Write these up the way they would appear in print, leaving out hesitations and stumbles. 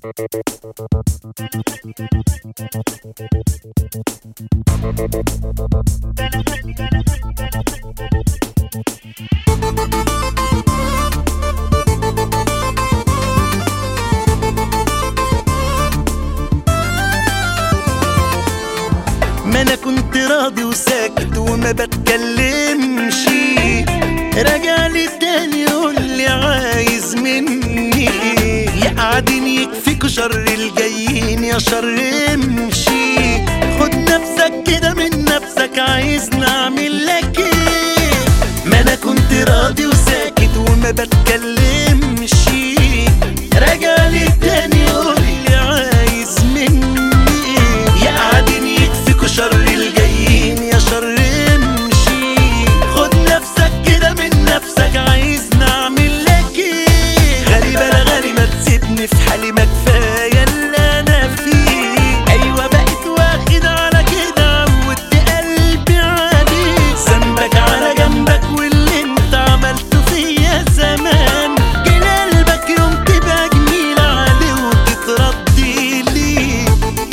ما انا كنت راضي وساكت وما بتكلمش، راجع لي تاني يقول لي عايز مني ايه؟ يا قاعدين يكفيكوا شر الجايين يا شر امشي، خد نفسك كده من نفسك، عايز نعمل لك ايه؟ ما انا كنت راضي وساكت وما بتكلمش، راجع لي تاني يقول لي عايز مني ايه؟ يا قاعدين يكفيكوا شر الجايين يا شر امشي، خد نفسك كده من نفسك، عايز نعمل لك ايه؟ غريبة انا غريبة تسيبني في حالي، ما كفاية اللي انا فيه. ايوه بقيت واخد على كده، عودت قلبي عليك، ذنبك على جنبك واللي انت عملته فيا زمان، جه قلبك يوم تبقى جميل عليه وتتردي ليه.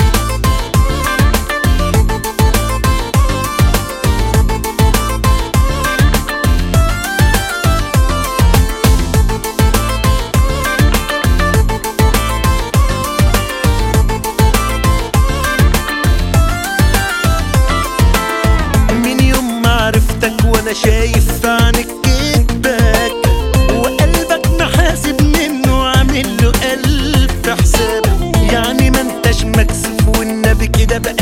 وانا شايف في عينك كدبك، وقلبك محاسب منه عامل له ألف حساب، يعني ما انتش مكسوف والنبي كده بقى